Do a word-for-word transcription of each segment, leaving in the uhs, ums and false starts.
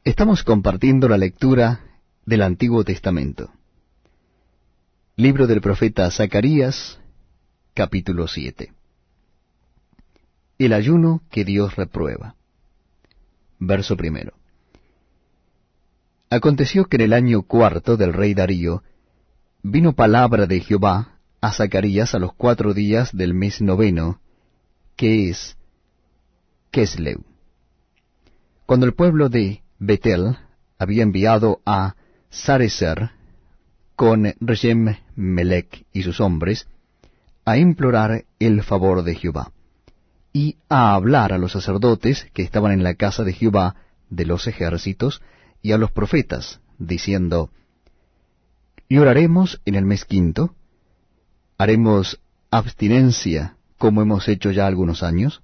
Estamos compartiendo la lectura del Antiguo Testamento. Libro del profeta Zacarías, capítulo siete. El ayuno que Dios reprueba. Verso primero. Aconteció que en el año cuarto del rey Darío vino palabra de Jehová a Zacarías a los cuatro días del mes noveno, que es Kesleu. Cuando el pueblo de Betel había enviado a Sarecer con Reshem Melech y sus hombres a implorar el favor de Jehová, y a hablar a los sacerdotes que estaban en la casa de Jehová de los ejércitos, y a los profetas, diciendo, ¿Y oraremos en el mes quinto? ¿Haremos abstinencia como hemos hecho ya algunos años?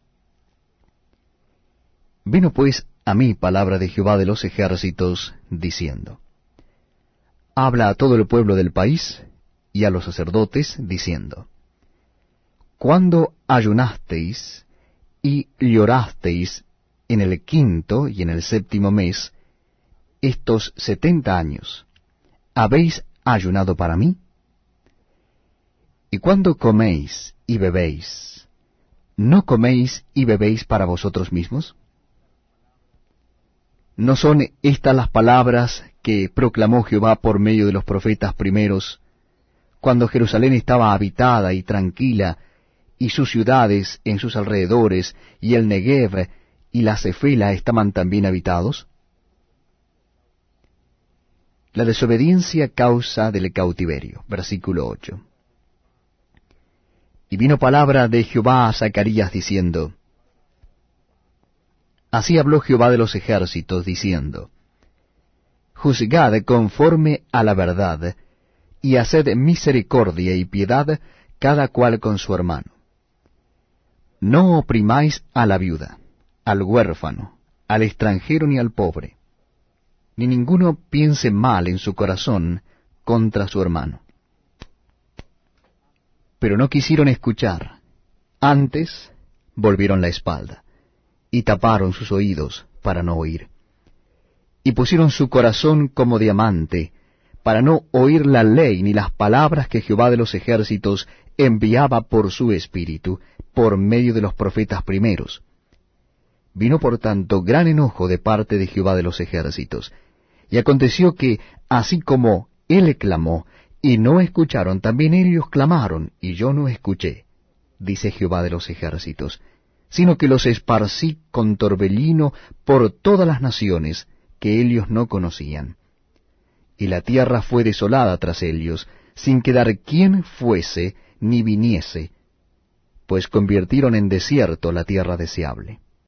Vino pues a mí palabra de Jehová de los ejércitos, diciendo, Habla a todo el pueblo del país y a los sacerdotes, diciendo, ¿Cuándo ayunasteis y llorasteis en el quinto y en el séptimo mes, estos setenta años, habéis ayunado para mí? Y cuando coméis y bebéis, ¿no coméis y bebéis para vosotros mismos? ¿No son estas las palabras que proclamó Jehová por medio de los profetas primeros, cuando Jerusalén estaba habitada y tranquila, y sus ciudades en sus alrededores, y el Negev y la Cefela estaban también habitados? La desobediencia causa del cautiverio. Versículo ocho. Y vino palabra de Jehová a Zacarías diciendo, Así habló Jehová de los ejércitos, diciendo, Juzgad conforme a la verdad, y haced misericordia y piedad cada cual con su hermano. No oprimáis a la viuda, al huérfano, al extranjero ni al pobre, ni ninguno piense mal en su corazón contra su hermano. Pero no quisieron escuchar, antes volvieron la espalda, y taparon sus oídos para no oír. Y pusieron su corazón como diamante, para no oír la ley ni las palabras que Jehová de los ejércitos enviaba por su espíritu, por medio de los profetas primeros. Vino por tanto gran enojo de parte de Jehová de los ejércitos. Y aconteció que, así como él clamó, y no escucharon, también ellos clamaron, y yo no escuché, dice Jehová de los ejércitos, sino que los esparcí con torbellino por todas las naciones que ellos no conocían. Y la tierra fue desolada tras ellos, sin quedar quien fuese ni viniese, pues convirtieron en desierto la tierra deseable.